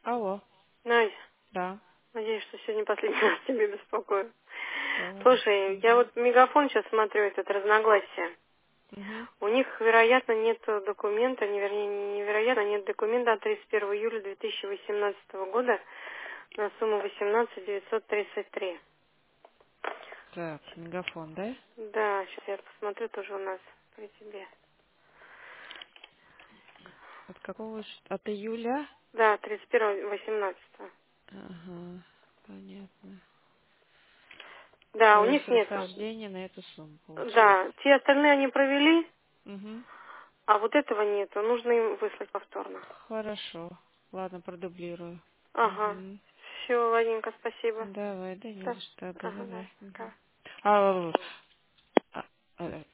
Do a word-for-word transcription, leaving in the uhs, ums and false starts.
Алло, Надя, да, надеюсь, что сегодня последний раз тебя беспокою. говори. Слушай, я Угу. вот мегафон сейчас смотрю, этот разногласие. Угу. У них, вероятно, нет документа, не, вернее, невероятно, нет документа от тридцать первого июля две тысячи восемнадцатого года на сумму восемнадцать девятьсот тридцать три. Так, мегафон, да? Да, сейчас я посмотрю тоже у нас при тебе. От какого? ж- От июля? Да, тридцать первого восемнадцатого. Ага, понятно. Да, То у есть них нету. расхождение на эту сумму получается. Да, те остальные они провели, Угу. а вот этого нету. Нужно им выслать повторно. Хорошо. Ладно, продублирую. Ага. Угу. Все, ладненько, спасибо. Давай, да не Да. за что. Ага, Давай. да. Угу. Пока. А, а, а,